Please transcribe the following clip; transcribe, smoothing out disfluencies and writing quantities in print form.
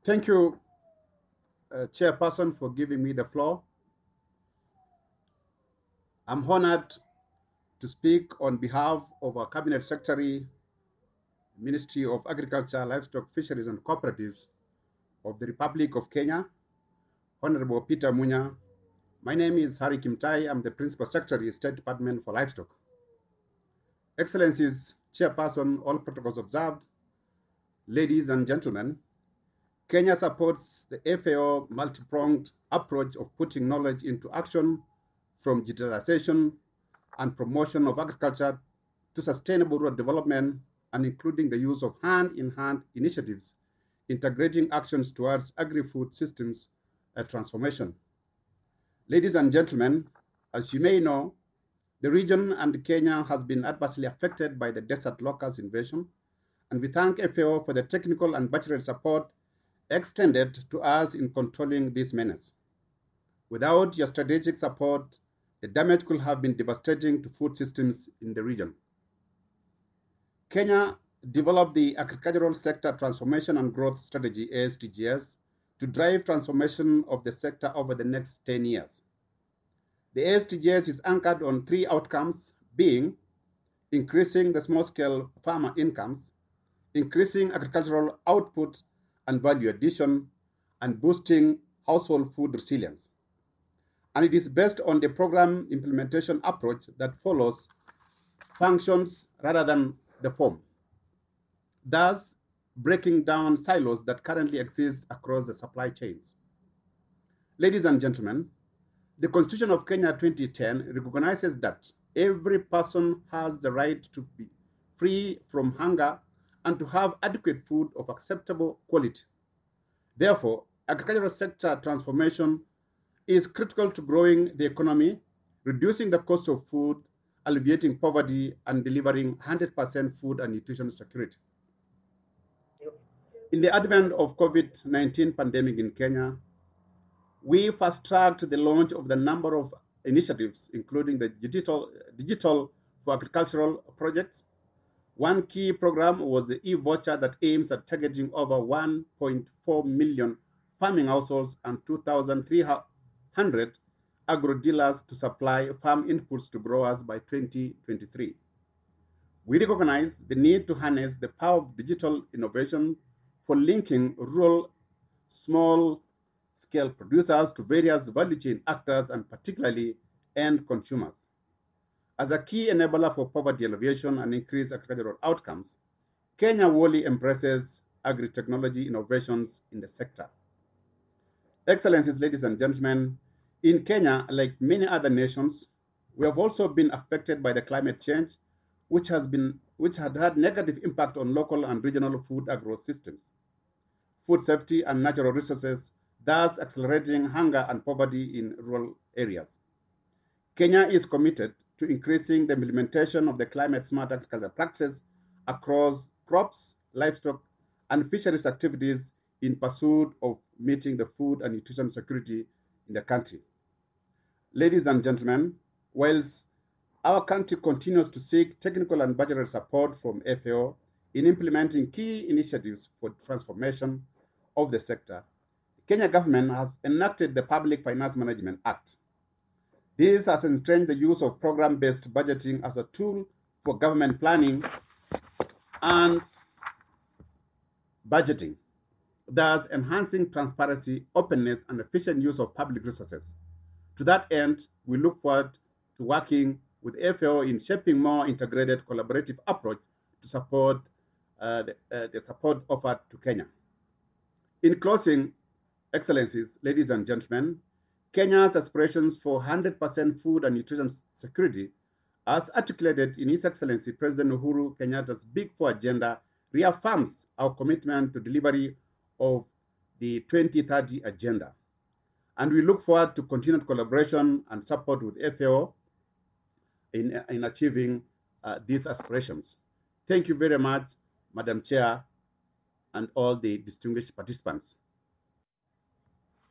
Thank you, Chairperson, for giving me the floor. I'm honored to speak on behalf of our Cabinet Secretary, Ministry of Agriculture, Livestock, Fisheries and Cooperatives of the Republic of Kenya, Honorable Peter Munya. My name is Harry Kimtai. I'm the Principal Secretary, State Department for Livestock. Excellencies, Chairperson, all protocols observed, ladies and gentlemen, Kenya supports the FAO multi-pronged approach of putting knowledge into action, from digitalization and promotion of agriculture to sustainable rural development, and including the use of hand-in-hand initiatives, integrating actions towards agri-food systems transformation. Ladies and gentlemen, as you may know, the region and Kenya has been adversely affected by the desert locust invasion, and we thank FAO for the technical and budgetary support extended to us in controlling this menace. Without your strategic support, the damage could have been devastating to food systems in the region. Kenya developed the Agricultural Sector Transformation and Growth Strategy, ASTGS, to drive transformation of the sector over the next 10 years. The ASTGS is anchored on three outcomes, being increasing the small-scale farmer incomes, increasing agricultural output and value addition, and boosting household food resilience. And it is based on the program implementation approach that follows functions rather than the form, thus breaking down silos that currently exist across the supply chains. Ladies and gentlemen, the Constitution of Kenya 2010 recognizes that every person has the right to be free from hunger and to have adequate food of acceptable quality. Therefore, agricultural sector transformation is critical to growing the economy, reducing the cost of food, alleviating poverty, and delivering 100% food and nutrition security. In the advent of COVID-19 pandemic in Kenya, we fast-tracked the launch of the number of initiatives, including the digital for agricultural projects. One key program was the e-voucher that aims at targeting over 1.4 million farming households and 2,300 agro-dealers to supply farm inputs to growers by 2023. We recognize the need to harness the power of digital innovation for linking rural small-scale producers to various value chain actors and particularly end consumers. As a key enabler for poverty alleviation and increased agricultural outcomes, Kenya wholly embraces agri-technology innovations in the sector. Excellencies, ladies and gentlemen, in Kenya, like many other nations, we have also been affected by the climate change, which had negative impact on local and regional food agro systems, food safety and natural resources, thus accelerating hunger and poverty in rural areas. Kenya is committed to increasing the implementation of the climate-smart agriculture practices across crops, livestock, and fisheries activities in pursuit of meeting the food and nutrition security in the country. Ladies and gentlemen, whilst our country continues to seek technical and budgetary support from FAO in implementing key initiatives for transformation of the sector, the Kenya government has enacted the Public Finance Management Act. This has entrenched the use of program-based budgeting as a tool for government planning and budgeting, thus enhancing transparency, openness, and efficient use of public resources. To that end, we look forward to working with FAO in shaping more integrated collaborative approach to support the support offered to Kenya. In closing, Excellencies, ladies and gentlemen, Kenya's aspirations for 100% food and nutrition security, as articulated in His Excellency President Uhuru Kenyatta's Big Four agenda, reaffirms our commitment to delivery of the 2030 agenda. And we look forward to continued collaboration and support with FAO in achieving these aspirations. Thank you very much, Madam Chair, and all the distinguished participants.